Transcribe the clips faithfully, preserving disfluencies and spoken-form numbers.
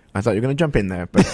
I thought you were going to jump in there, but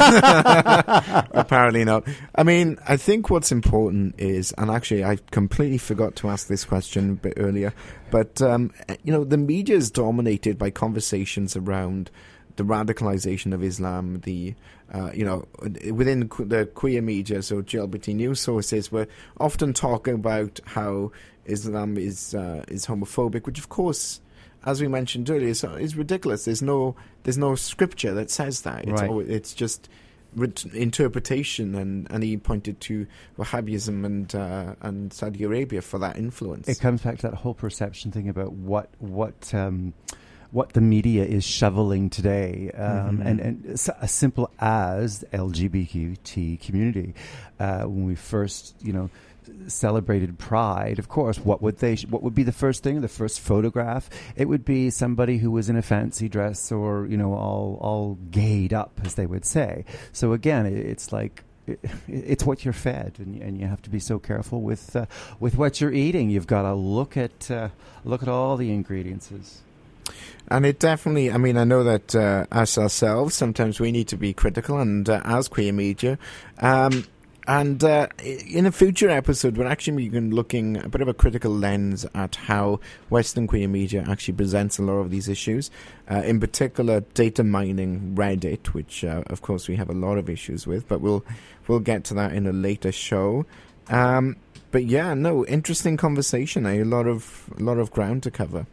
uh, apparently not. I mean, I think what's important is, and actually I completely forgot to ask this question a bit earlier, but, um, you know, the media is dominated by conversations around the radicalization of Islam, the, uh, you know, within the queer media, so G L B T news sources were often talking about how Islam is uh, is homophobic, which of course, as we mentioned earlier, is, is ridiculous. There's no there's no scripture that says that. It's, right. always, it's just interpretation, and, and he pointed to Wahhabism and uh, and Saudi Arabia for that influence. It comes back to that whole perception thing about what what um, what the media is shoveling today, um, mm-hmm. and and as simple as the L G B T community. Uh, when we first, you know, celebrated Pride, of course, what would they? What would be the first thing? The first photograph? It would be somebody who was in a fancy dress, or you know, all all gayed up, as they would say. So again, it's like it, it's what you're fed, and, and you have to be so careful with uh, with what you're eating. You've got to look at uh, look at all the ingredients. And it definitely, I mean, I know that uh, as ourselves, sometimes we need to be critical, and uh, as queer media. Um, And uh, in a future episode, we're actually going to be looking a bit of a critical lens at how Western queer media actually presents a lot of these issues. Uh, in particular, data mining Reddit, which, uh, of course, we have a lot of issues with. But we'll we'll get to that in a later show. Um, but yeah, no, interesting conversation. Eh? A lot of a lot of ground to cover.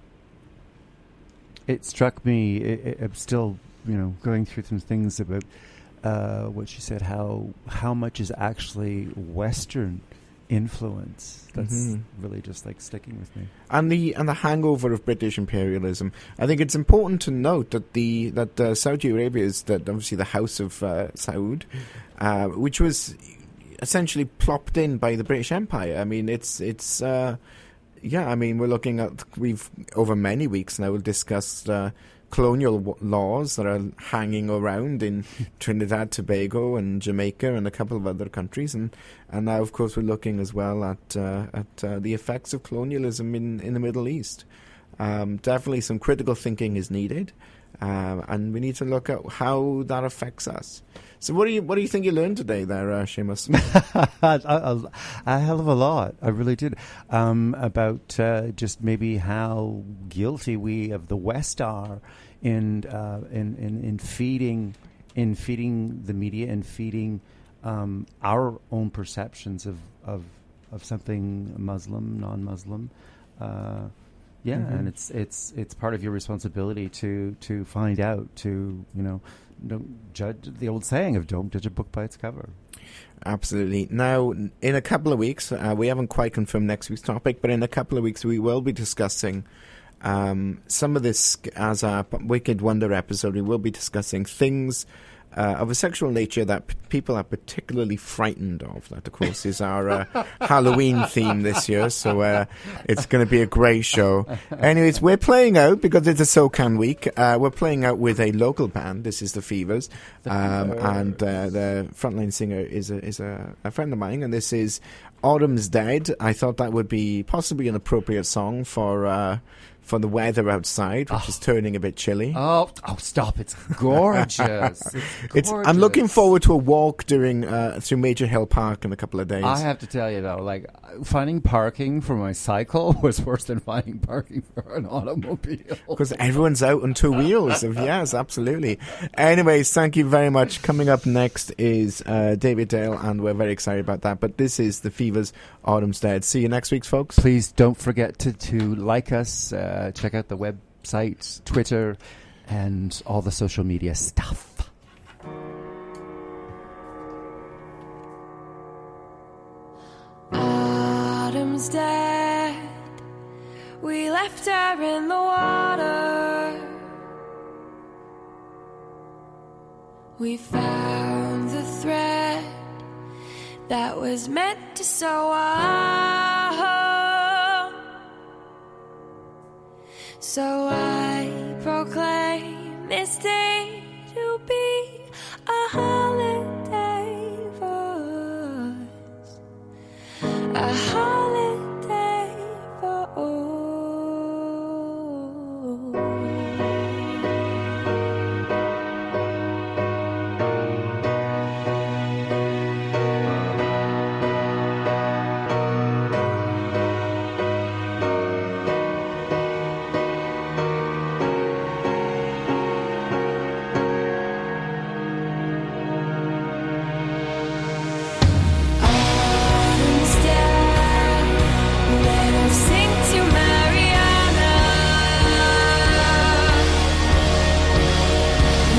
It struck me. It, it, I'm still, you know, going through some things about. Uh, what she said, how how much is actually Western influence? That's mm-hmm. really just like sticking with me. And the and the hangover of British imperialism. I think it's important to note that the that uh, Saudi Arabia is that obviously the House of uh, Saud, uh, which was essentially plopped in by the British Empire. I mean, it's it's uh, yeah. I mean, we're looking at we've over many weeks now we'll discuss. Uh, colonial w- laws that are hanging around in Trinidad, Tobago and Jamaica and a couple of other countries, and, and now of course we're looking as well at uh, at uh, the effects of colonialism in, in the Middle East. Um, definitely some critical thinking is needed, uh, and we need to look at how that affects us. So what do you what do you think you learned today there, uh, Seamus? a, a, a hell of a lot. I really did. Um, about uh, just maybe how guilty we of the West are in uh, in, in in feeding in feeding the media and feeding um, our own perceptions of, of of something Muslim, non-Muslim. Uh, yeah, mm-hmm. and it's it's it's part of your responsibility to to find out, to you know. Don't judge, the old saying of don't judge a book by its cover. Absolutely. Now, in a couple of weeks, uh, we haven't quite confirmed next week's topic, but in a couple of weeks we will be discussing um, some of this as our Wicked Wonder episode. We will be discussing things uh, of a sexual nature that p- people are particularly frightened of. That, of course, is our uh, Halloween theme this year, so uh, it's going to be a great show. Anyways, we're playing out, because it's a SoCan week, uh, we're playing out with a local band. This is the Fevers, um, and uh, the frontline singer is a, is a, a friend of mine, and this is Autumn's Dead. I thought that would be possibly an appropriate song for... Uh, for the weather outside, which oh. is turning a bit chilly. Oh, oh, stop! It's gorgeous. it's gorgeous. It's, I'm looking forward to a walk during uh, through Major Hill Park in a couple of days. I have to tell you though, like finding parking for my cycle was worse than finding parking for an automobile. Because everyone's out on two wheels. Yes, absolutely. Anyways, thank you very much. Coming up next is uh, David Dale, and we're very excited about that. But this is the Fevers, Autumn's Dead. See you next week, folks. Please don't forget to, to like us. Uh, Uh, check out the website, Twitter, and all the social media stuff. Autumn's dead. We left her in the water. We found the thread that was meant to sew up. So I proclaim this day to be a holiday for us, a holiday for all.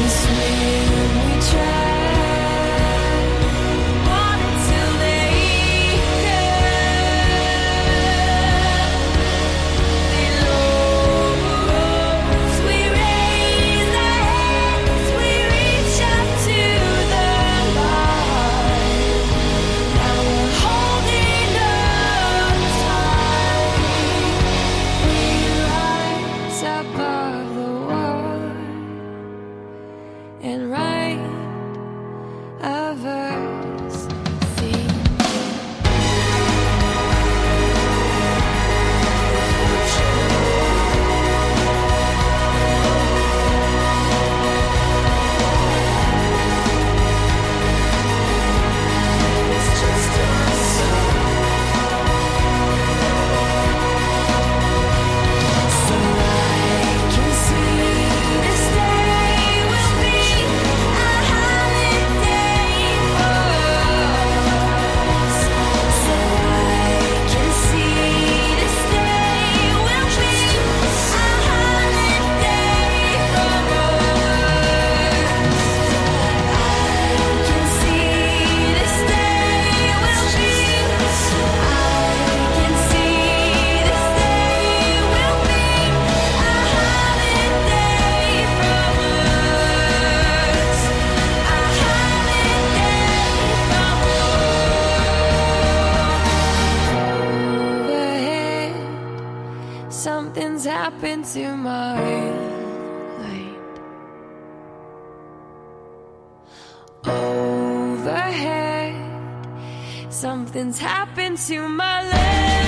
Something's happened to my light. Overhead, something's happened to my light.